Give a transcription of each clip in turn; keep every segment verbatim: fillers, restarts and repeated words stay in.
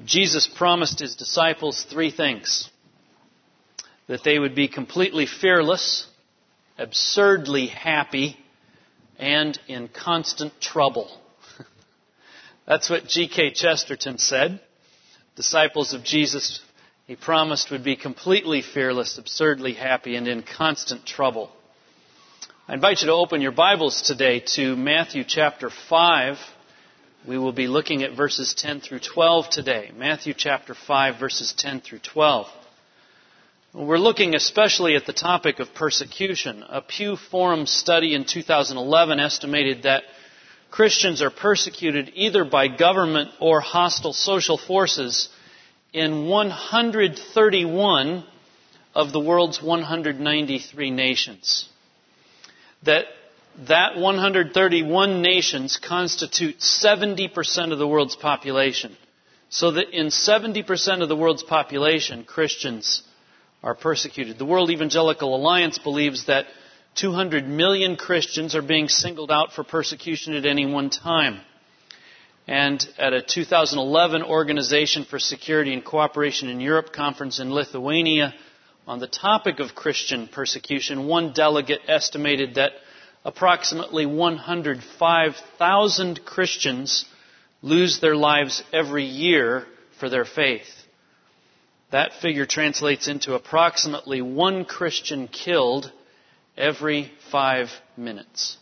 Jesus promised his disciples three things: that they would be completely fearless, absurdly happy, and in constant trouble. That's what G K Chesterton said. Disciples of Jesus, he promised, would be completely fearless, absurdly happy, and in constant trouble. I invite you to open your Bibles today to Matthew chapter five. We will be looking at verses ten through twelve today. Matthew chapter five, verses ten through twelve. We're looking especially at the topic of persecution. A Pew Forum study in two thousand eleven estimated that Christians are persecuted either by government or hostile social forces in one hundred thirty-one of the world's one hundred ninety-three nations. That that one hundred thirty-one nations constitute seventy percent of the world's population. So that in seventy percent of the world's population, Christians are persecuted. The World Evangelical Alliance believes that two hundred million Christians are being singled out for persecution at any one time. And at a two thousand eleven Organization for Security and Cooperation in Europe conference in Lithuania on the topic of Christian persecution, one delegate estimated that approximately one hundred five thousand Christians lose their lives every year for their faith. That figure translates into approximately one Christian killed every five minutes.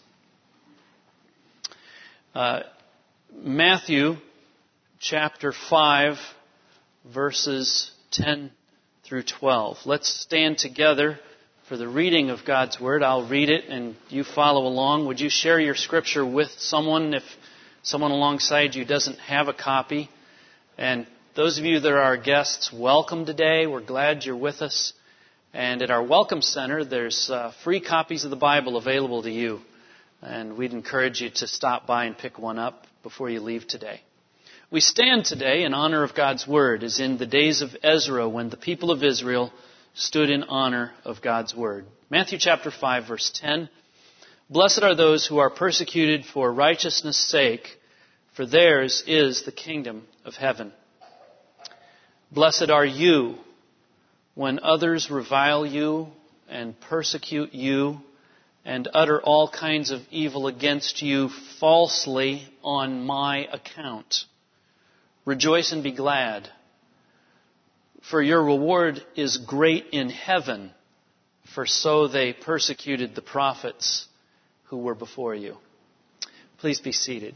Uh, Matthew chapter five, verses ten through twelve. Let's stand together for the reading of God's Word. I'll read it and you follow along. Would you share your scripture with someone if someone alongside you doesn't have a copy? And those of you that are our guests, welcome today. We're glad you're with us. And at our Welcome Center, there's uh, free copies of the Bible available to you. And we'd encourage you to stop by and pick one up before you leave today. We stand today in honor of God's Word, as in the days of Ezra, when the people of Israel stood in honor of God's Word. Matthew chapter five, verse ten. Blessed are those who are persecuted for righteousness' sake, for theirs is the kingdom of heaven. Blessed are you when others revile you and persecute you and utter all kinds of evil against you falsely on my account. Rejoice and be glad, for your reward is great in heaven, for so they persecuted the prophets who were before you. Please be seated.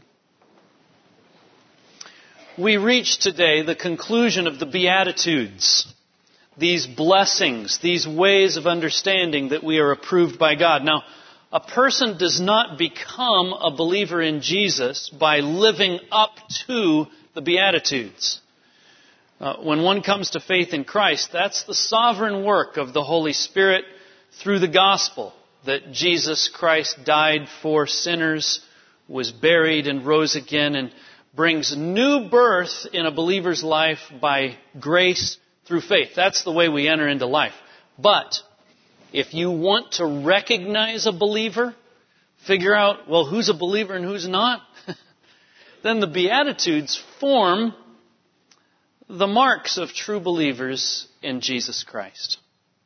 We reach today the conclusion of the Beatitudes. These blessings, these ways of understanding that we are approved by God. Now, a person does not become a believer in Jesus by living up to the Beatitudes. Uh, when one comes to faith in Christ, that's the sovereign work of the Holy Spirit through the gospel, that Jesus Christ died for sinners, was buried and rose again, and brings new birth in a believer's life by grace through faith. That's the way we enter into life. But if you want to recognize a believer, figure out, well, who's a believer and who's not, then the Beatitudes form the marks of true believers in Jesus Christ.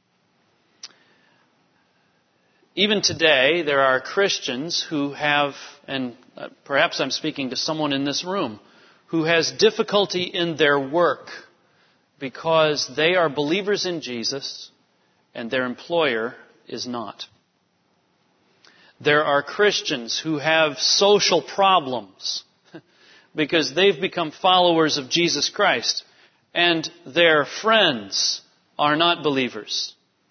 Even today, there are Christians who have, and perhaps I'm speaking to someone in this room, who has difficulty in their work because they are believers in Jesus and their employer is not. There are Christians who have social problems because they've become followers of Jesus Christ and their friends are not believers.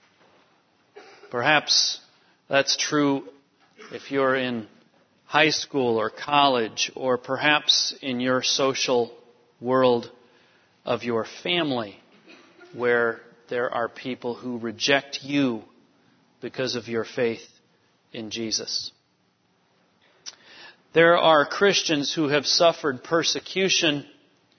Perhaps that's true if you're in high school or college, or perhaps in your social world of your family, where there are people who reject you because of your faith in Jesus. There are Christians who have suffered persecution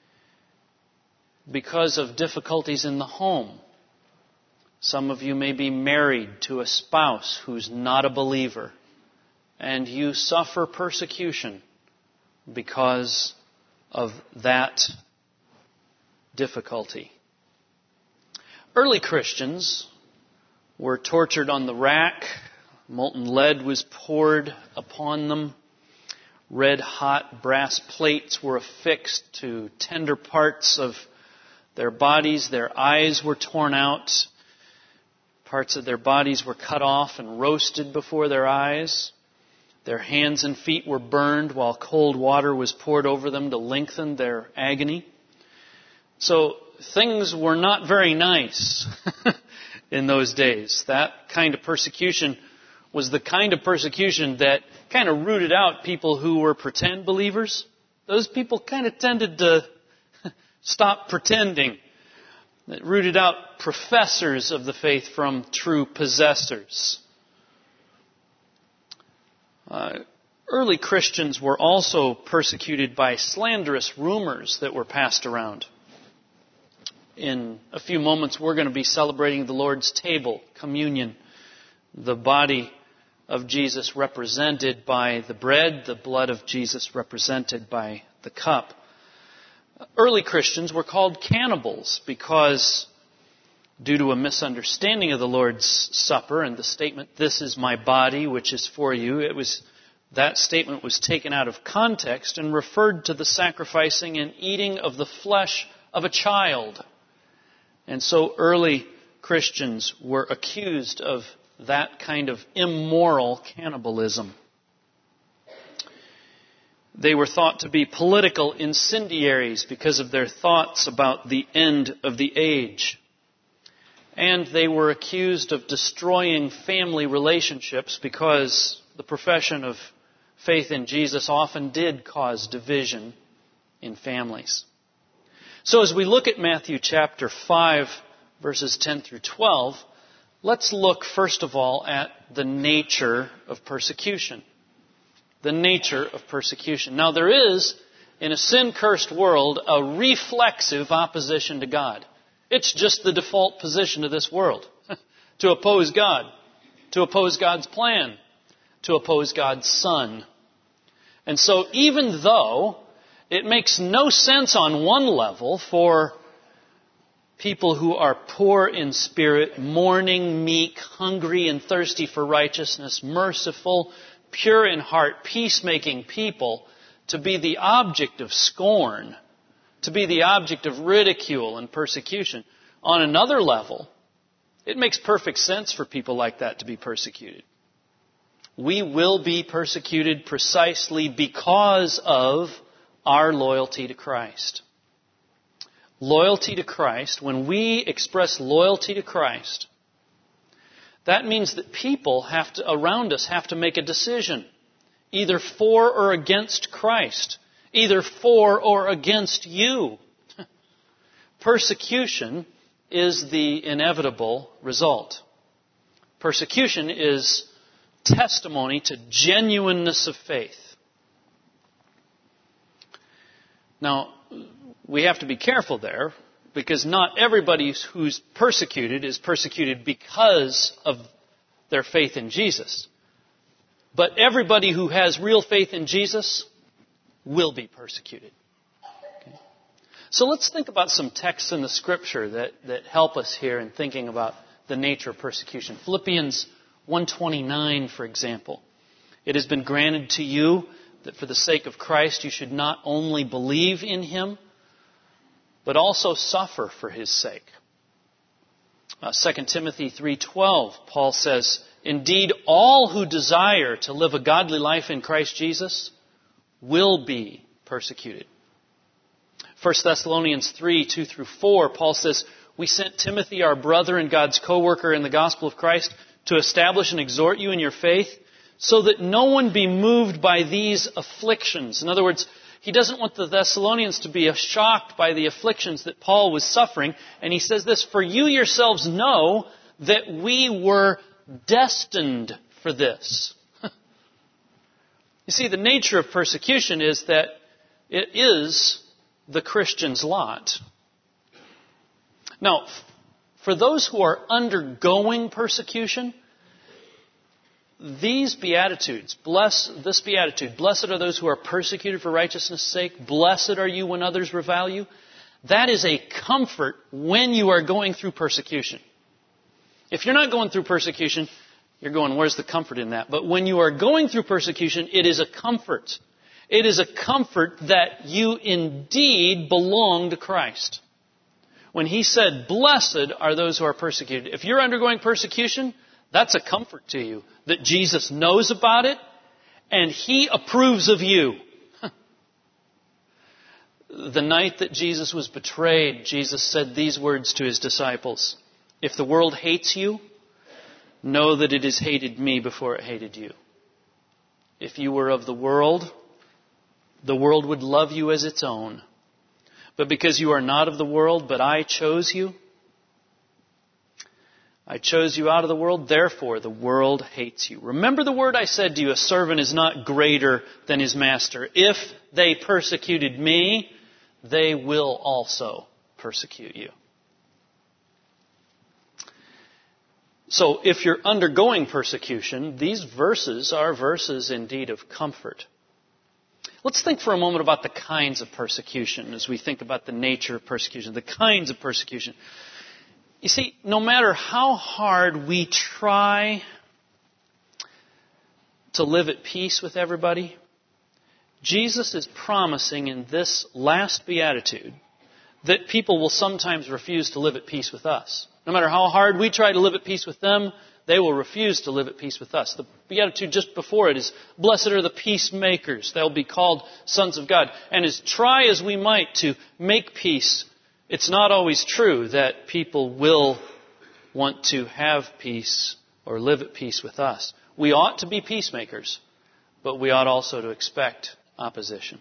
because of difficulties in the home. Some of you may be married to a spouse who's not a believer, and you suffer persecution because of that difficulty. Early Christians were tortured on the rack. Molten lead was poured upon them. Red-hot brass plates were affixed to tender parts of their bodies. Their eyes were torn out. Parts of their bodies were cut off and roasted before their eyes. Their hands and feet were burned while cold water was poured over them to lengthen their agony. So things were not very nice in those days. That kind of persecution was the kind of persecution that kind of rooted out people who were pretend believers. Those people kind of tended to stop pretending. It rooted out professors of the faith from true possessors. Uh, early Christians were also persecuted by slanderous rumors that were passed around. In a few moments, we're going to be celebrating the Lord's table, communion, the body of Jesus represented by the bread, the blood of Jesus represented by the cup. Early Christians were called cannibals because, due to a misunderstanding of the Lord's Supper and the statement, "This is my body, which is for you," it was that statement was taken out of context and referred to the sacrificing and eating of the flesh of a child. And so early Christians were accused of that kind of immoral cannibalism. They were thought to be political incendiaries because of their thoughts about the end of the age. And they were accused of destroying family relationships because the profession of faith in Jesus often did cause division in families. So as we look at Matthew chapter five, verses ten through twelve, let's look first of all at the nature of persecution. The nature of persecution. Now there is, in a sin-cursed world, a reflexive opposition to God. It's just the default position of this world. To oppose God. To oppose God's plan. To oppose God's Son. And so even though it makes no sense on one level for people who are poor in spirit, mourning, meek, hungry and thirsty for righteousness, merciful, pure in heart, peacemaking people to be the object of scorn, to be the object of ridicule and persecution. On another level, it makes perfect sense for people like that to be persecuted. We will be persecuted precisely because of our loyalty to Christ. Loyalty to Christ, when we express loyalty to Christ, that means that people have to, around us have to make a decision, either for or against Christ, either for or against you. Persecution is the inevitable result. Persecution is testimony to genuineness of faith. Now, we have to be careful there, because not everybody who's persecuted is persecuted because of their faith in Jesus. But everybody who has real faith in Jesus will be persecuted. Okay? So let's think about some texts in the Scripture that, that help us here in thinking about the nature of persecution. Philippians one twenty-nine, for example. It has been granted to you that for the sake of Christ you should not only believe in Him, but also suffer for His sake. Uh, Second Timothy three twelve, Paul says, "Indeed, all who desire to live a godly life in Christ Jesus will be persecuted." First Thessalonians three two through four, Paul says, "We sent Timothy, our brother and God's co-worker in the gospel of Christ, to establish and exhort you in your faith, so that no one be moved by these afflictions." In other words, he doesn't want the Thessalonians to be shocked by the afflictions that Paul was suffering. And he says this, "For you yourselves know that we were destined for this." You see, the nature of persecution is that it is the Christian's lot. Now, for those who are undergoing persecution, these Beatitudes, bless this Beatitude, blessed are those who are persecuted for righteousness' sake, blessed are you when others revile you, That is a comfort when you are going through persecution. If you're not going through persecution, you're going, where's the comfort in that? But when you are going through persecution, it is a comfort. It is a comfort that you indeed belong to Christ. When He said, blessed are those who are persecuted. If you're undergoing persecution, that's a comfort to you. That Jesus knows about it and He approves of you. The night that Jesus was betrayed, Jesus said these words to His disciples. If the world hates you, know that it has hated me before it hated you. If you were of the world, the world would love you as its own. But because you are not of the world, but I chose you, I chose you out of the world, therefore the world hates you. Remember the word I said to you, a servant is not greater than his master. If they persecuted me, they will also persecute you. So if you're undergoing persecution, these verses are verses indeed of comfort. Let's think for a moment about the kinds of persecution as we think about the nature of persecution, the kinds of persecution. You see, no matter how hard we try to live at peace with everybody, Jesus is promising in this last beatitude that people will sometimes refuse to live at peace with us. No matter how hard we try to live at peace with them, they will refuse to live at peace with us. The beatitude just before it is, blessed are the peacemakers. They'll be called sons of God. And as try as we might to make peace, it's not always true that people will want to have peace or live at peace with us. We ought to be peacemakers, but we ought also to expect opposition.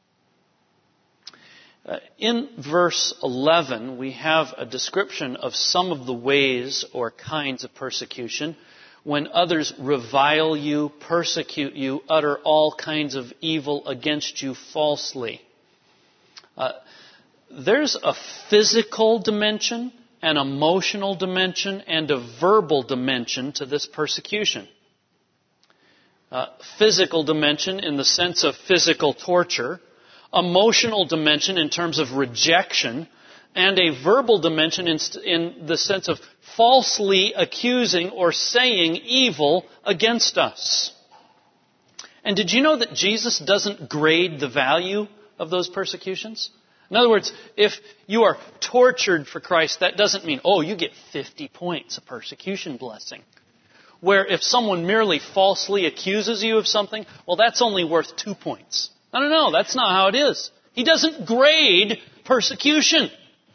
Uh, in verse eleven, we have a description of some of the ways or kinds of persecution when others revile you, persecute you, utter all kinds of evil against you falsely. Uh, there's a physical dimension, an emotional dimension, and a verbal dimension to this persecution. Uh, physical dimension in the sense of physical torture, emotional dimension in terms of rejection, and a verbal dimension in, in the sense of falsely accusing or saying evil against us. And did you know that Jesus doesn't grade the value of those persecutions? In other words, if you are tortured for Christ, that doesn't mean, oh, you get fifty points of persecution blessing. Where if someone merely falsely accuses you of something, well, that's only worth two points. No, no, no, that's not how it is. He doesn't grade persecution.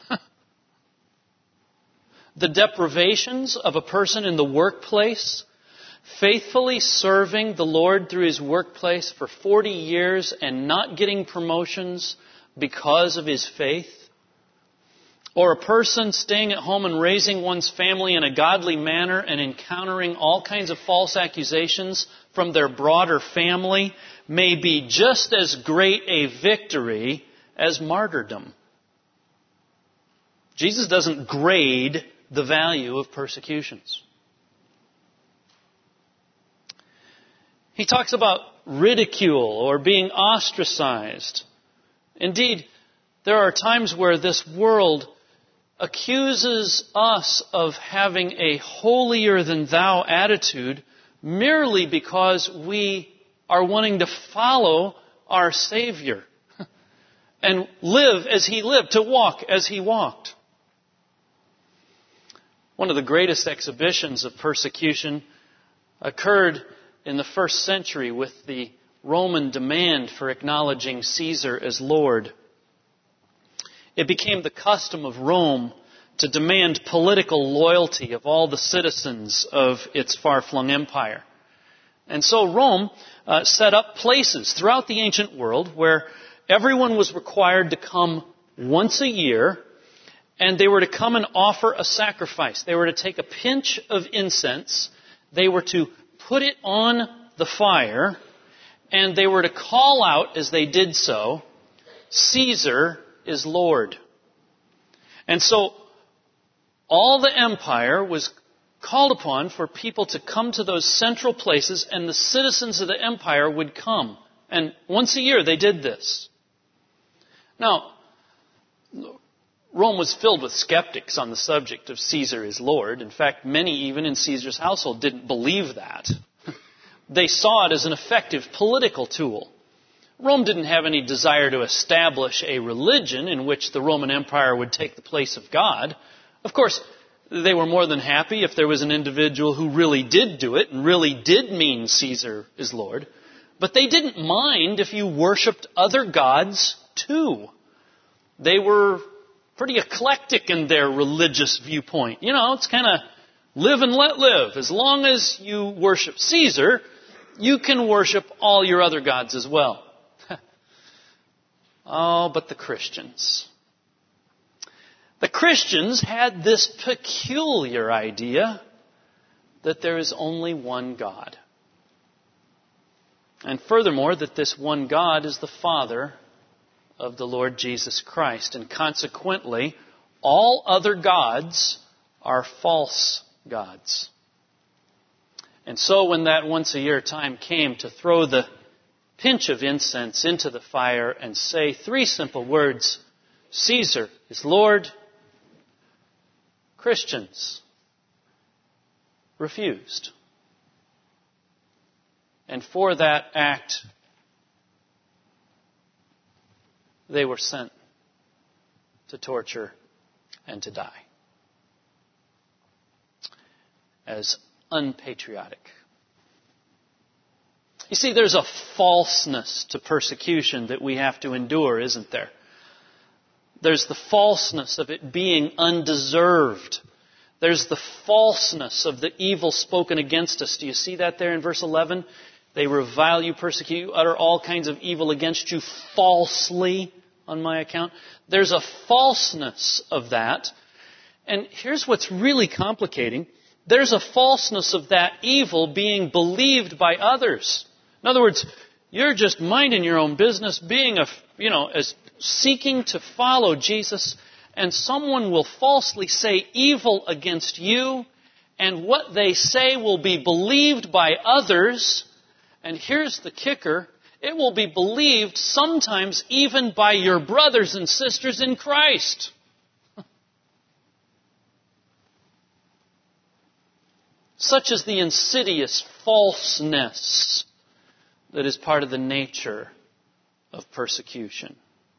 The deprivations of a person in the workplace, faithfully serving the Lord through his workplace for forty years and not getting promotions because of his faith, or a person staying at home and raising one's family in a godly manner and encountering all kinds of false accusations from their broader family may be just as great a victory as martyrdom. Jesus doesn't grade the value of persecutions. He talks about ridicule or being ostracized. Indeed, there are times where this world accuses us of having a holier-than-thou attitude merely because we are wanting to follow our Savior and live as He lived, to walk as He walked. One of the greatest exhibitions of persecution occurred in the first century with the Roman demand for acknowledging Caesar as Lord. It became the custom of Rome to demand political loyalty of all the citizens of its far-flung empire. And so Rome uh, set up places throughout the ancient world where everyone was required to come once a year, and they were to come and offer a sacrifice. They were to take a pinch of incense, they were to put it on the fire, and they were to call out as they did so, Caesar is Lord. And so all the empire was called upon for people to come to those central places, and the citizens of the empire would come. And once a year they did this. Now, Rome was filled with skeptics on the subject of Caesar is Lord. In fact, many even in Caesar's household didn't believe that. They saw it as an effective political tool. Rome didn't have any desire to establish a religion in which the Roman Empire would take the place of God. Of course, they were more than happy if there was an individual who really did do it and really did mean Caesar is Lord. But they didn't mind if you worshipped other gods too. They were pretty eclectic in their religious viewpoint. You know, it's kind of live and let live. As long as you worship Caesar, you can worship all your other gods as well. Oh, but the Christians. The Christians had this peculiar idea that there is only one God. And furthermore, that this one God is the Father of the Lord Jesus Christ. And consequently, all other gods are false gods. And so when that once a year time came to throw the pinch of incense into the fire and say three simple words, Caesar is Lord, Christians refused. And for that act, they were sent to torture and to die as unpatriotic. You see, there's a falseness to persecution that we have to endure, isn't there? There's the falseness of it being undeserved. There's the falseness of the evil spoken against us. Do you see that there in verse eleven? They revile you, persecute you, utter all kinds of evil against you falsely on my account. There's a falseness of that. And here's what's really complicating. There's a falseness of that evil being believed by others. In other words, you're just minding your own business, being a, you know, as seeking to follow Jesus, and someone will falsely say evil against you, and what they say will be believed by others. And here's the kicker. It will be believed sometimes even by your brothers and sisters in Christ. Such is the insidious falseness that is part of the nature of persecution.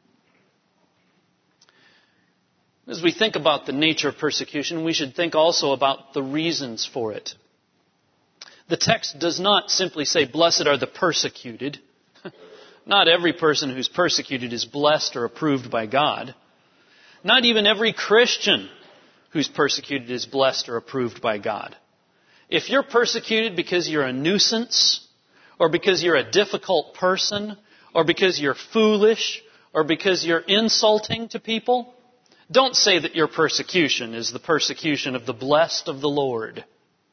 As we think about the nature of persecution, we should think also about the reasons for it. The text does not simply say, blessed are the persecuted. Not every person who's persecuted is blessed or approved by God. Not even every Christian who's persecuted is blessed or approved by God. If you're persecuted because you're a nuisance, or because you're a difficult person, or because you're foolish, or because you're insulting to people, don't say that your persecution is the persecution of the blessed of the Lord.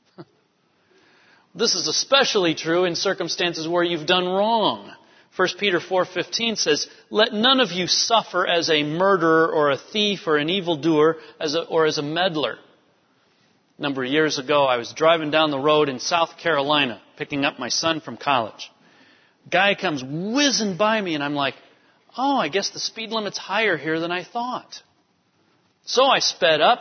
This is especially true in circumstances where you've done wrong. First Peter four fifteen says, let none of you suffer as a murderer or a thief or an evildoer as a, or as a meddler. A number of years ago, I was driving down the road in South Carolina, picking up my son from college. A guy comes whizzing by me, and I'm like, oh, I guess the speed limit's higher here than I thought. So I sped up,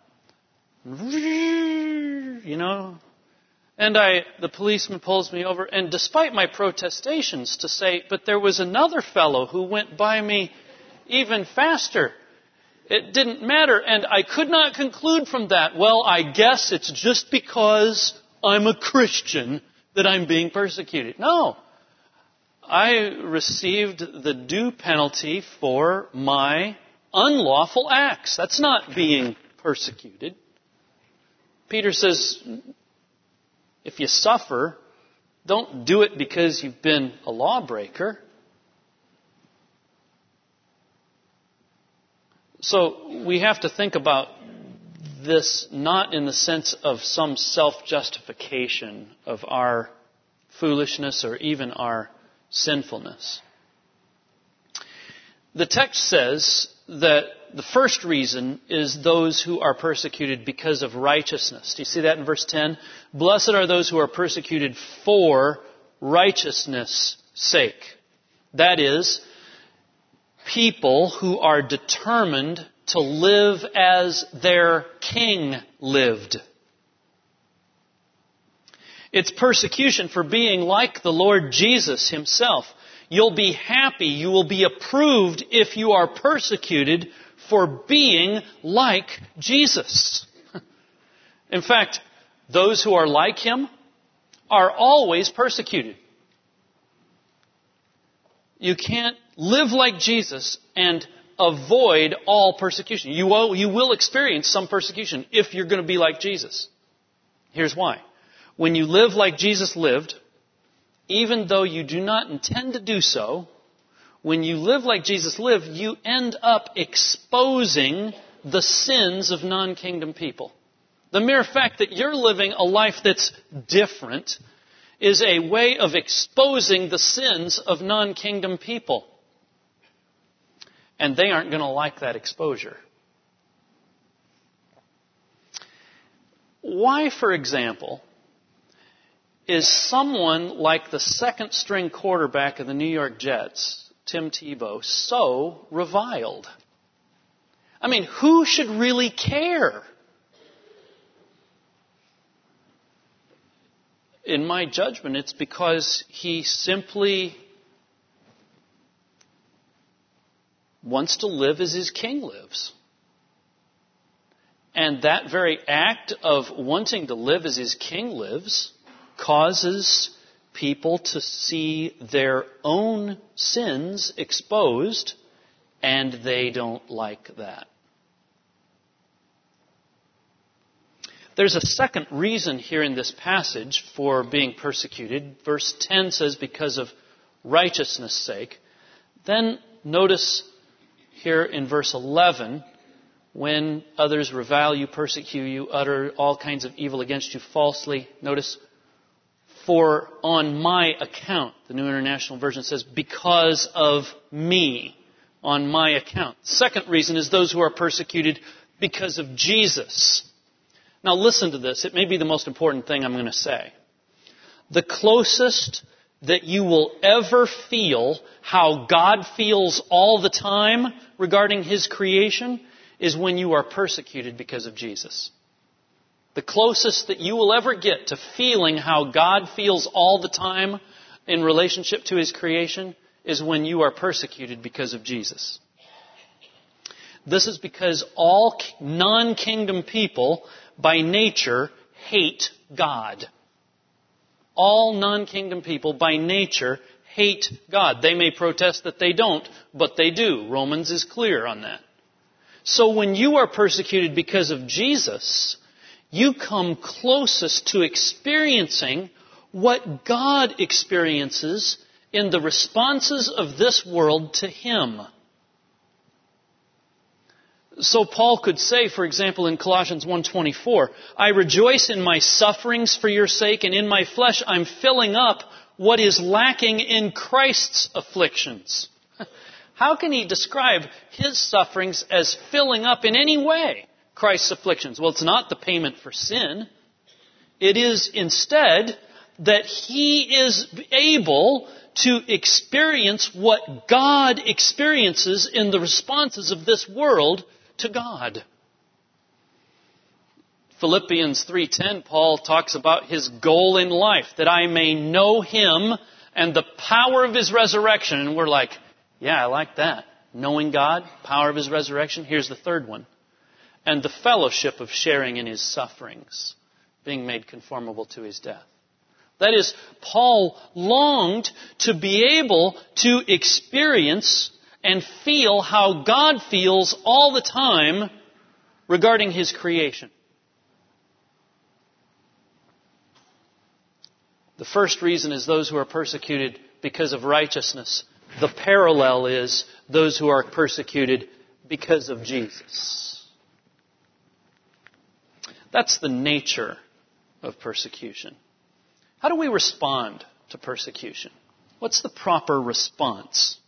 you know, and I, the policeman pulls me over, and despite my protestations to say, but there was another fellow who went by me even faster, it didn't matter, and I could not conclude from that, well, I guess it's just because I'm a Christian that I'm being persecuted. No. I received the due penalty for my unlawful acts. That's not being persecuted. Peter says, if you suffer, don't do it because you've been a lawbreaker. So we have to think about this not in the sense of some self-justification of our foolishness or even our sinfulness. The text says that the first reason is those who are persecuted because of righteousness. Do you see that in verse ten? Blessed are those who are persecuted for righteousness' sake. That is, people who are determined to live as their king lived. It's persecution for being like the Lord Jesus himself. You'll be happy, you will be approved if you are persecuted for being like Jesus. In fact, those who are like him are always persecuted. You can't live like Jesus and avoid all persecution. You will, you will experience some persecution if you're going to be like Jesus. Here's why. When you live like Jesus lived, even though you do not intend to do so, when you live like Jesus lived, you end up exposing the sins of non-kingdom people. The mere fact that you're living a life that's different is a way of exposing the sins of non-kingdom people. And they aren't going to like that exposure. Why, for example, is someone like the second string quarterback of the New York Jets, Tim Tebow, so reviled? I mean, who should really care? In my judgment, it's because he simply wants to live as his king lives. And that very act of wanting to live as his king lives causes people to see their own sins exposed, and they don't like that. There's a second reason here in this passage for being persecuted. Verse ten says, because of righteousness' sake. Then notice here in verse eleven, when others revile you, persecute you, utter all kinds of evil against you falsely. Notice, for on my account. The New International Version says, because of me, on my account. Second reason is those who are persecuted because of Jesus. Now listen to this. It may be the most important thing I'm going to say. The closest that you will ever feel how God feels all the time regarding His creation is when you are persecuted because of Jesus. The closest that you will ever get to feeling how God feels all the time in relationship to His creation is when you are persecuted because of Jesus. This is because all non-kingdom people by nature hate God. All non-kingdom people by nature hate God. They may protest that they don't, but they do. Romans is clear on that. So when you are persecuted because of Jesus, you come closest to experiencing what God experiences in the responses of this world to Him. So Paul could say, for example, in Colossians one twenty-four, I rejoice in my sufferings for your sake, and in my flesh I'm filling up what is lacking in Christ's afflictions. How can he describe his sufferings as filling up in any way Christ's afflictions? Well, it's not the payment for sin. It is instead that he is able to experience what God experiences in the responses of this world to God. Philippians three ten, Paul talks about his goal in life, that I may know Him and the power of His resurrection. And we're like, yeah, I like that. Knowing God, power of His resurrection. Here's the third one. And the fellowship of sharing in His sufferings, being made conformable to His death. That is, Paul longed to be able to experience and feel how God feels all the time regarding His creation. The first reason is those who are persecuted because of righteousness. The parallel is those who are persecuted because of Jesus. That's the nature of persecution. How do we respond to persecution? What's the proper response?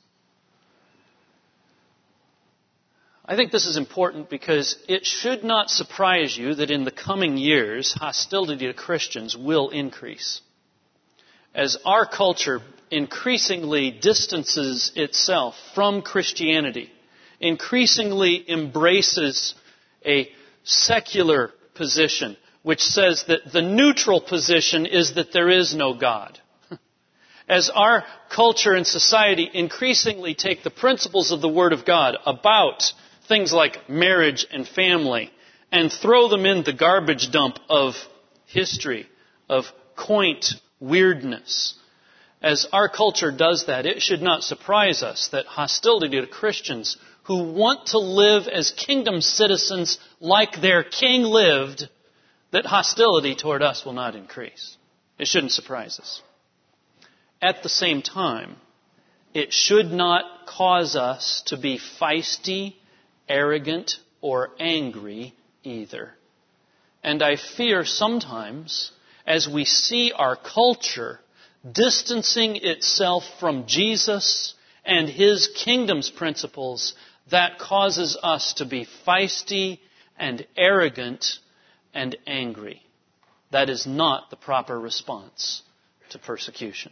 I think this is important because it should not surprise you that in the coming years, hostility to Christians will increase. As our culture increasingly distances itself from Christianity increasingly embraces a secular position, which says that the neutral position is that there is no God. As our culture and society increasingly take the principles of the Word of God about things like marriage and family and throw them in the garbage dump of history, of quaint weirdness, as our culture does that, it should not surprise us that hostility to Christians who want to live as kingdom citizens like their king lived, that hostility toward us will not increase. It shouldn't surprise us. At the same time, it should not cause us to be feisty, arrogant, or angry either. And I fear sometimes, as we see our culture distancing itself from Jesus and His kingdom's principles, that causes us to be feisty and arrogant and angry. That is not the proper response to persecution.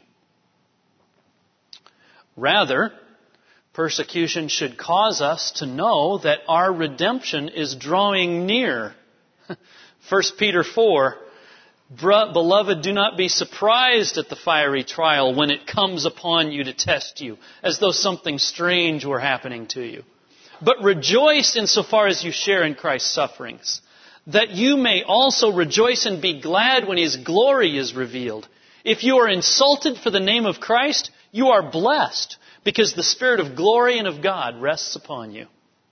Rather, persecution should cause us to know that our redemption is drawing near. First Peter four, beloved, do not be surprised at the fiery trial when it comes upon you to test you, as though something strange were happening to you. But rejoice insofar as you share in Christ's sufferings, that you may also rejoice and be glad when His glory is revealed. If you are insulted for the name of Christ, you are blessed, because the Spirit of glory and of God rests upon you.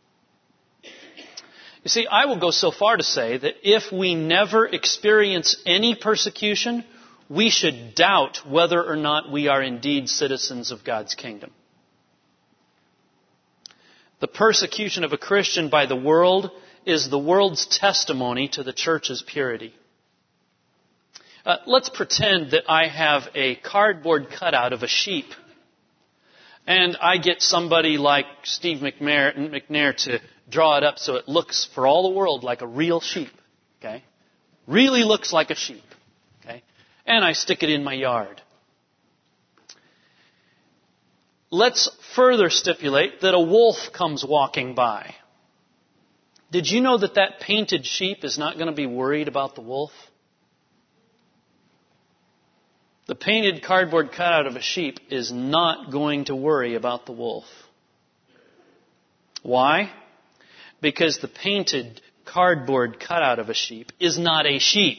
You see, I will go so far to say that if we never experience any persecution, we should doubt whether or not we are indeed citizens of God's kingdom. The persecution of a Christian by the world is the world's testimony to the church's purity. Uh, let's pretend that I have a cardboard cutout of a sheep, and I get somebody like Steve McNair, McNair to draw it up so it looks for all the world like a real sheep. Okay? Really looks like a sheep. Okay? And I stick it in my yard. Let's further stipulate that a wolf comes walking by. Did you know that that painted sheep is not going to be worried about the wolf? The painted cardboard cutout of a sheep is not going to worry about the wolf. Why? Because the painted cardboard cutout of a sheep is not a sheep.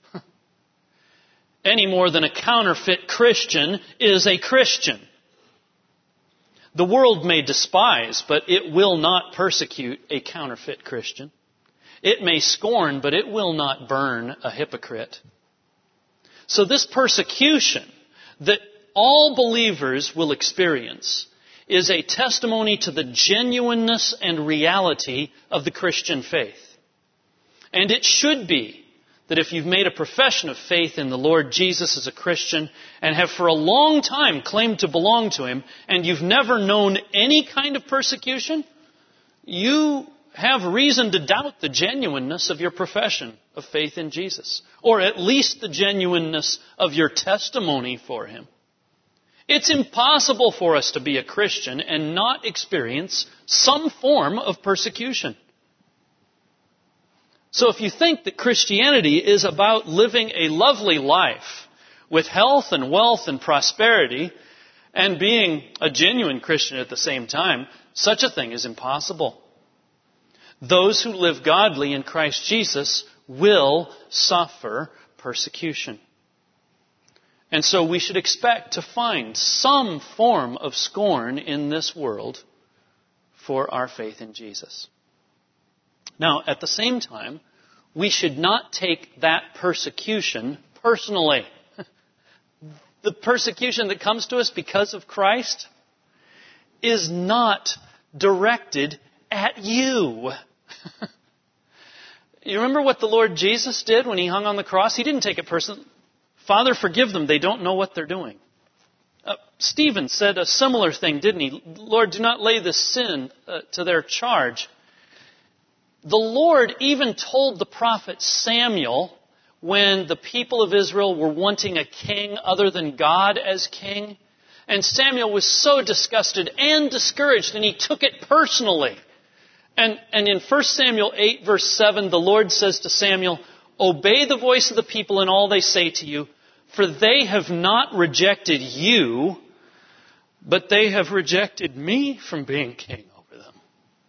Any more than a counterfeit Christian is a Christian. The world may despise, but it will not persecute a counterfeit Christian. It may scorn, but it will not burn a hypocrite. So this persecution that all believers will experience is a testimony to the genuineness and reality of the Christian faith. And it should be that if you've made a profession of faith in the Lord Jesus as a Christian and have for a long time claimed to belong to Him, and you've never known any kind of persecution, you have reason to doubt the genuineness of your profession of faith in Jesus, or at least the genuineness of your testimony for Him. It's impossible for us to be a Christian and not experience some form of persecution. So if you think that Christianity is about living a lovely life with health and wealth and prosperity and being a genuine Christian at the same time, such a thing is impossible. Those who live godly in Christ Jesus will suffer persecution. And so we should expect to find some form of scorn in this world for our faith in Jesus. Now, at the same time, we should not take that persecution personally. The persecution that comes to us because of Christ is not directed at you. You remember what the Lord Jesus did when He hung on the cross? He didn't take it personally. Father, forgive them. They don't know what they're doing. Uh, Stephen said a similar thing, didn't he? Lord, do not lay this sin uh, to their charge. The Lord even told the prophet Samuel, when the people of Israel were wanting a king other than God as king, And Samuel was so disgusted and discouraged, and he took it personally. And, and in First Samuel eight, verse seven, the Lord says to Samuel, "Obey the voice of the people in all they say to you, for they have not rejected you, but they have rejected me from being king over them."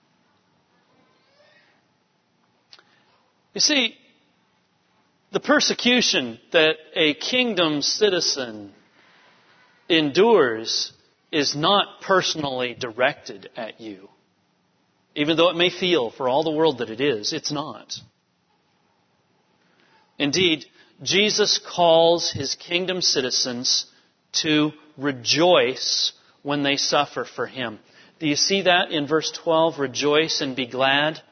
You see, the persecution that a kingdom citizen endures is not personally directed at you. Even though it may feel for all the world that it is, it's not. Indeed, Jesus calls his kingdom citizens to rejoice when they suffer for him. Do you see that in verse twelve? Rejoice and be glad.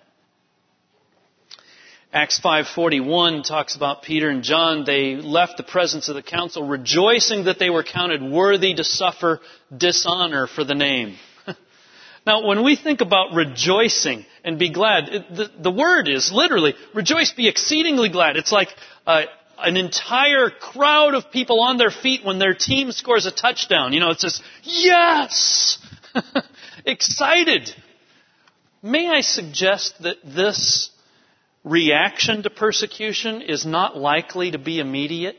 Acts five forty-one talks about Peter and John. They left the presence of the council rejoicing that they were counted worthy to suffer dishonor for the name. Now, when we think about rejoicing and be glad, it, the, the word is literally, rejoice, be exceedingly glad. It's like uh, an entire crowd of people on their feet when their team scores a touchdown. You know, it's just, yes! Excited. May I suggest that this reaction to persecution is not likely to be immediate?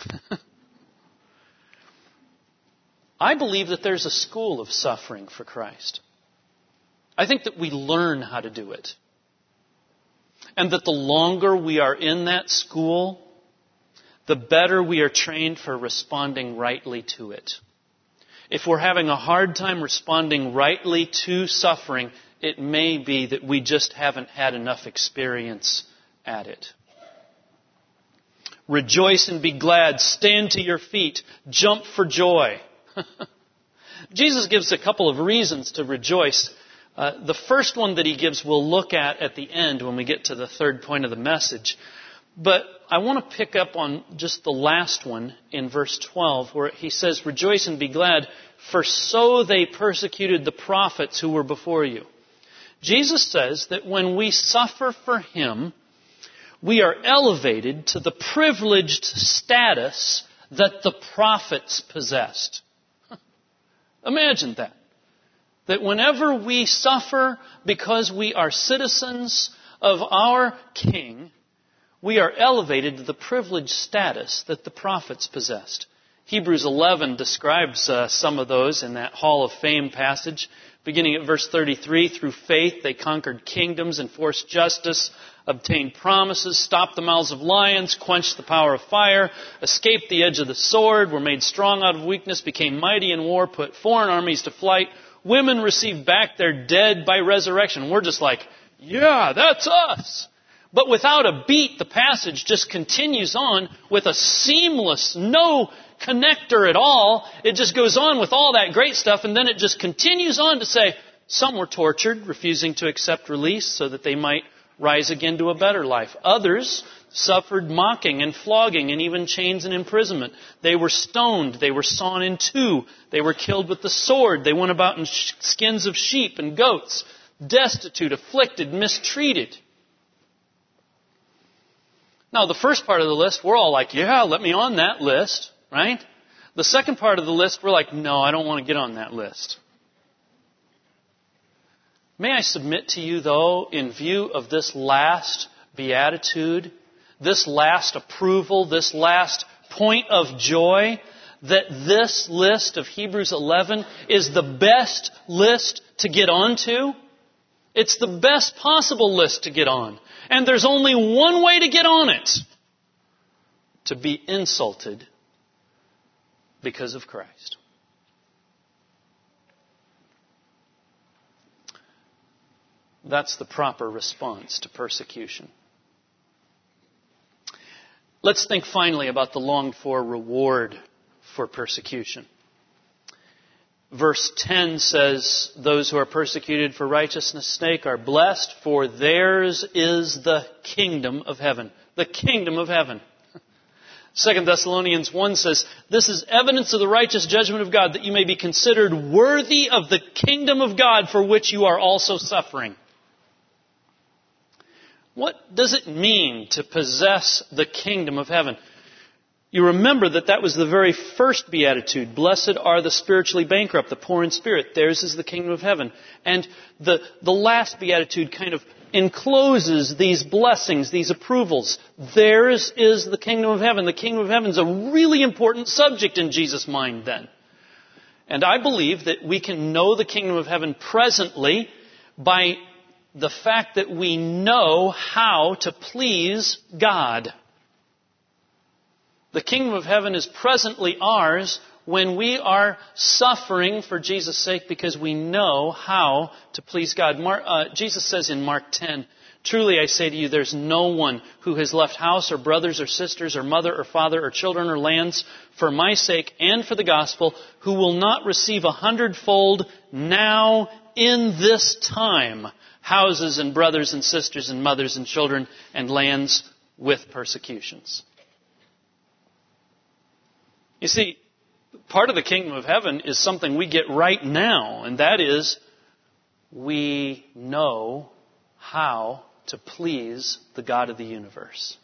I believe that there's a school of suffering for Christ. I think that we learn how to do it. And that the longer we are in that school, the better we are trained for responding rightly to it. If we're having a hard time responding rightly to suffering, it may be that we just haven't had enough experience at it. Rejoice and be glad. Stand to your feet. Jump for joy. Jesus gives a couple of reasons to rejoice. Uh, the first one that he gives we'll look at at the end when we get to the third point of the message. But I want to pick up on just the last one in verse twelve where he says, "Rejoice and be glad, for so they persecuted the prophets who were before you." Jesus says that when we suffer for him, we are elevated to the privileged status that the prophets possessed. Imagine that. That whenever we suffer because we are citizens of our King, we are elevated to the privileged status that the prophets possessed. Hebrews eleven describes uh, some of those in that Hall of Fame passage. Beginning at verse thirty-three, through faith they conquered kingdoms, enforced justice, obtained promises, stopped the mouths of lions, quenched the power of fire, escaped the edge of the sword, were made strong out of weakness, became mighty in war, put foreign armies to flight. Women received back their dead by resurrection. We're just like, yeah, that's us. But without a beat, the passage just continues on with a seamless, no connector at all. It just goes on with all that great stuff, and then it just continues on to say, some were tortured, refusing to accept release so that they might rise again to a better life. Others suffered mocking and flogging and even chains and imprisonment. They were stoned. They were sawn in two. They were killed with the sword. They went about in skins of sheep and goats, destitute, afflicted, mistreated. Now, the first part of the list, we're all like, yeah, let me on that list, right? The second part of the list, we're like, no, I don't want to get on that list. May I submit to you, though, in view of this last beatitude, this last approval, this last point of joy, that this list of Hebrews eleven is the best list to get onto? It's the best possible list to get on. And there's only one way to get on it. To be insulted because of Christ. That's the proper response to persecution. Let's think finally about the longed-for reward for persecution. Verse ten says, those who are persecuted for righteousness' sake are blessed, for theirs is the kingdom of heaven. The kingdom of heaven. Second Thessalonians one says, this is evidence of the righteous judgment of God, that you may be considered worthy of the kingdom of God for which you are also suffering. What does it mean to possess the kingdom of heaven? You remember that that was the very first beatitude. Blessed are the spiritually bankrupt, the poor in spirit. Theirs is the kingdom of heaven. And the, the last beatitude kind of encloses these blessings, these approvals. Theirs is the kingdom of heaven. The kingdom of heaven is a really important subject in Jesus' mind then. And I believe that we can know the kingdom of heaven presently by the fact that we know how to please God. The kingdom of heaven is presently ours when we are suffering for Jesus' sake because we know how to please God. Mar- uh, Jesus says in Mark ten, truly I say to you, there's no one who has left house or brothers or sisters or mother or father or children or lands for my sake and for the gospel who will not receive a hundredfold now in this time houses and brothers and sisters and mothers and children and lands with persecutions. You see, part of the kingdom of heaven is something we get right now, and that is we know how to please the God of the universe.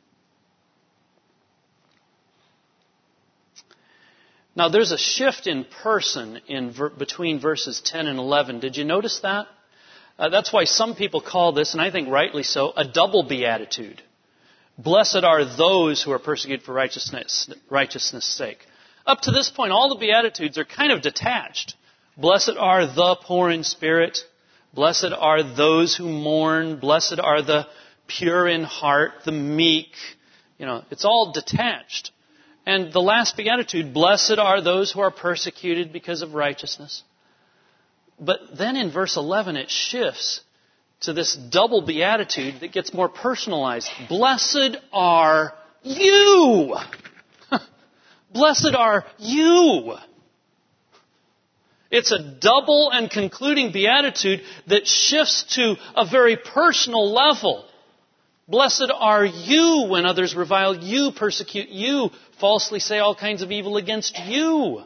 Now, there's a shift in person in ver- between verses ten and eleven. Did you notice that? Uh, that's why some people call this, and I think rightly so, a double beatitude. Blessed are those who are persecuted for righteousness, righteousness' sake. Up to this point, all the Beatitudes are kind of detached. Blessed are the poor in spirit. Blessed are those who mourn. Blessed are the pure in heart, the meek. You know, it's all detached. And the last Beatitude, blessed are those who are persecuted because of righteousness. But then in verse eleven, it shifts to this double beatitude that gets more personalized. Blessed are you. Blessed are you. It's a double and concluding beatitude that shifts to a very personal level. Blessed are you when others revile you, persecute you, falsely say all kinds of evil against you.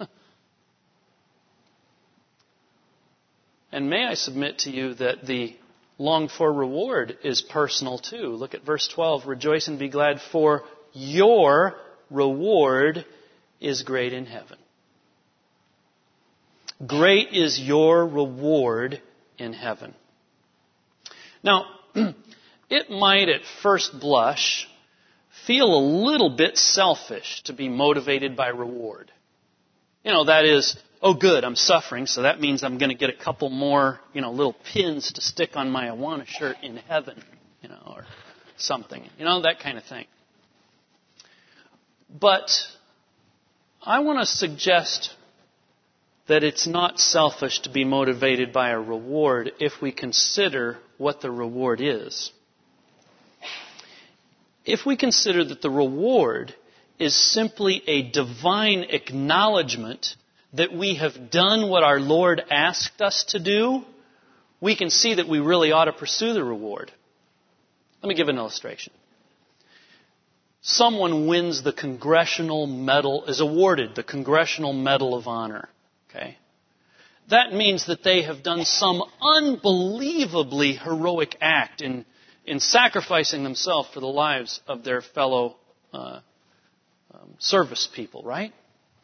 And may I submit to you that the longed-for reward is personal too. Look at verse twelve. Rejoice and be glad, for your reward is great in heaven. Great is your reward in heaven. Now, it might at first blush feel a little bit selfish to be motivated by reward. You know, that is, oh good, I'm suffering, so that means I'm going to get a couple more, you know, little pins to stick on my Awana shirt in heaven, you know, or something. You know, that kind of thing. But I want to suggest that it's not selfish to be motivated by a reward if we consider what the reward is. If we consider that the reward is simply a divine acknowledgement that we have done what our Lord asked us to do, we can see that we really ought to pursue the reward. Let me give an illustration. Someone wins the Congressional Medal, is awarded the Congressional Medal of Honor. Okay? That means that they have done some unbelievably heroic act in, in sacrificing themselves for the lives of their fellow uh, um, service people, right?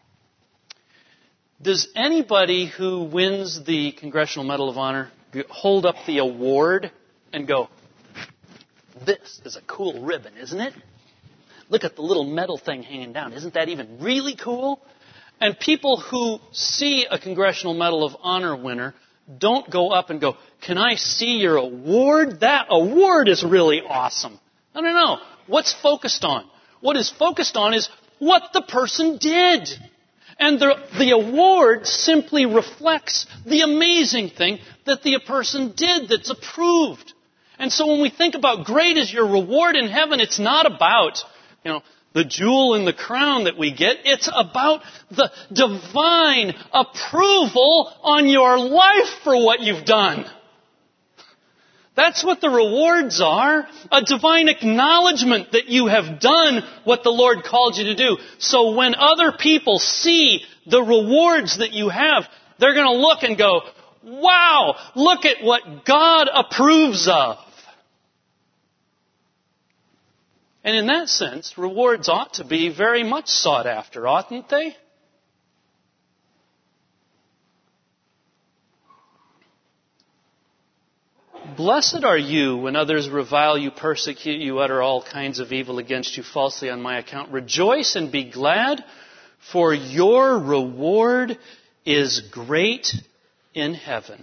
Does anybody who wins the Congressional Medal of Honor hold up the award and go, this is a cool ribbon, isn't it? Look at the little metal thing hanging down. Isn't that even really cool? And people who see a Congressional Medal of Honor winner don't go up and go, can I see your award? That award is really awesome. No, no, no. What's focused on? What is focused on is what the person did. And the, the award simply reflects the amazing thing that the person did that's approved. And so when we think about great is your reward in heaven, it's not about, you know, the jewel in the crown that we get. It's about the divine approval on your life for what you've done. That's what the rewards are. A divine acknowledgement that you have done what the Lord called you to do. So when other people see the rewards that you have, they're going to look and go, wow, look at what God approves of. And in that sense, rewards ought to be very much sought after, oughtn't they? Blessed are you when others revile you, persecute you, utter all kinds of evil against you falsely on my account. Rejoice and be glad, for your reward is great in heaven.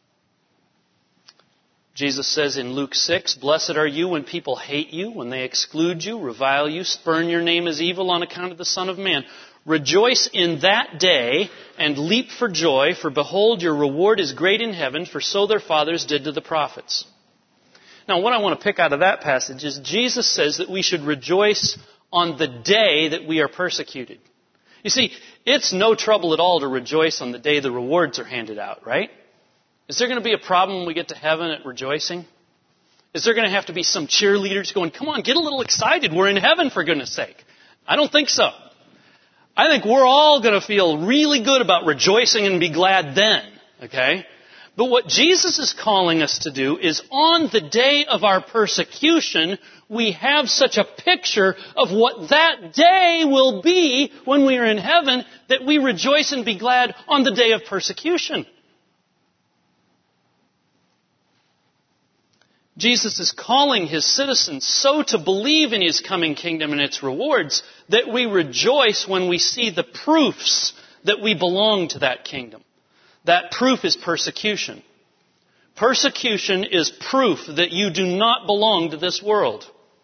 Jesus says in Luke six, blessed are you when people hate you, when they exclude you, revile you, spurn your name as evil on account of the Son of Man. Rejoice in that day and leap for joy, for behold, your reward is great in heaven, for so their fathers did to the prophets. Now, what I want to pick out of that passage is Jesus says that we should rejoice on the day that we are persecuted. You see, it's no trouble at all to rejoice on the day the rewards are handed out, right? Is there going to be a problem when we get to heaven at rejoicing? Is there going to have to be some cheerleaders going, come on, get a little excited, we're in heaven for goodness sake? I don't think so. I think we're all going to feel really good about rejoicing and be glad then, okay? But what Jesus is calling us to do is on the day of our persecution, we have such a picture of what that day will be when we are in heaven that we rejoice and be glad on the day of persecution. Jesus is calling his citizens so to believe in his coming kingdom and its rewards that we rejoice when we see the proofs that we belong to that kingdom. That proof is persecution. Persecution is proof that you do not belong to this world.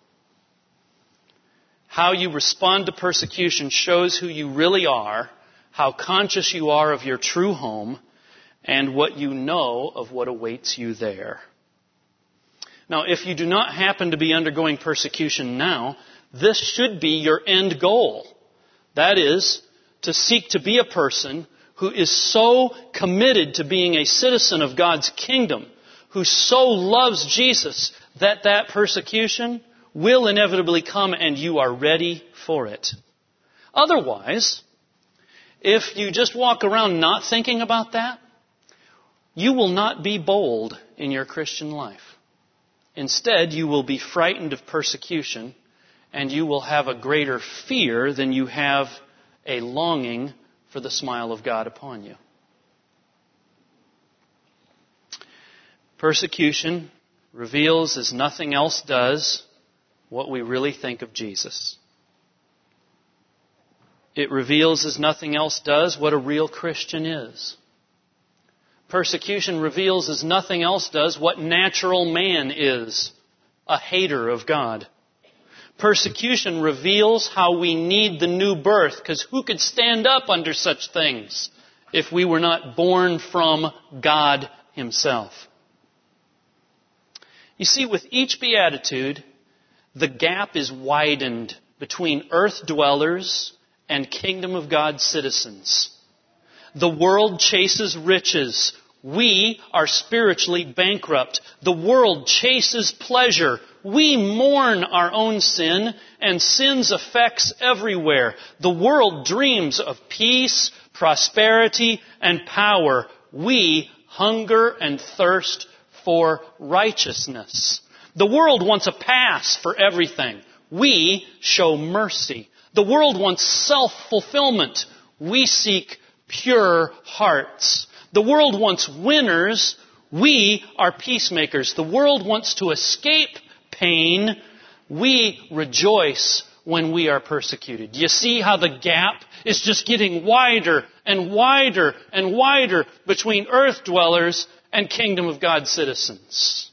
How you respond to persecution shows who you really are, how conscious you are of your true home, and what you know of what awaits you there. Now, if you do not happen to be undergoing persecution now, this should be your end goal. That is, to seek to be a person who is so committed to being a citizen of God's kingdom, who so loves Jesus, that that persecution will inevitably come and you are ready for it. Otherwise, if you just walk around not thinking about that, you will not be bold in your Christian life. Instead, you will be frightened of persecution, and you will have a greater fear than you have a longing for the smile of God upon you. Persecution reveals, as nothing else does, what we really think of Jesus. It reveals, as nothing else does, what a real Christian is. Persecution reveals, as nothing else does, what natural man is, a hater of God. Persecution reveals how we need the new birth, because who could stand up under such things if we were not born from God himself? You see, with each beatitude, the gap is widened between earth dwellers and kingdom of God citizens. The world chases riches. We are spiritually bankrupt. The world chases pleasure. We mourn our own sin and sin's effects everywhere. The world dreams of peace, prosperity, and power. We hunger and thirst for righteousness. The world wants a pass for everything. We show mercy. The world wants self-fulfillment. We seek pure hearts. The world wants winners. We are peacemakers. The world wants to escape pain. We rejoice when we are persecuted. Do you see how the gap is just getting wider and wider and wider between earth dwellers and kingdom of God citizens?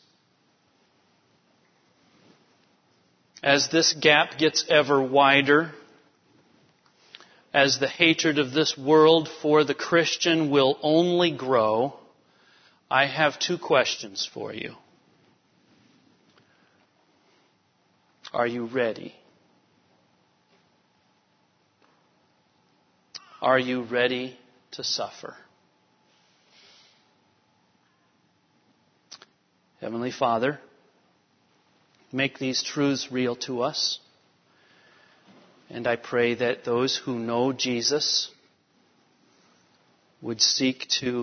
As this gap gets ever wider, as the hatred of this world for the Christian will only grow, I have two questions for you. Are you ready? Are you ready to suffer? Heavenly Father, make these truths real to us. And I pray that those who know Jesus would seek to,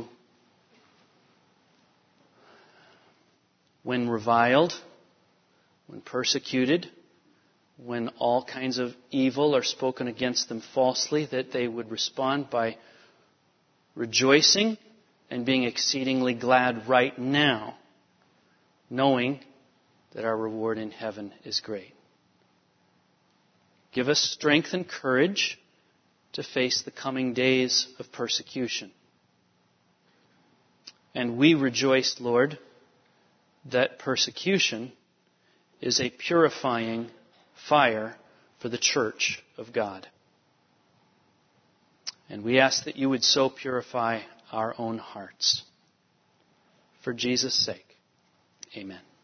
when reviled, when persecuted, when all kinds of evil are spoken against them falsely, that they would respond by rejoicing and being exceedingly glad right now, knowing that our reward in heaven is great. Give us strength and courage to face the coming days of persecution. And we rejoice, Lord, that persecution is a purifying fire for the church of God. And we ask that you would so purify our own hearts. For Jesus' sake, amen.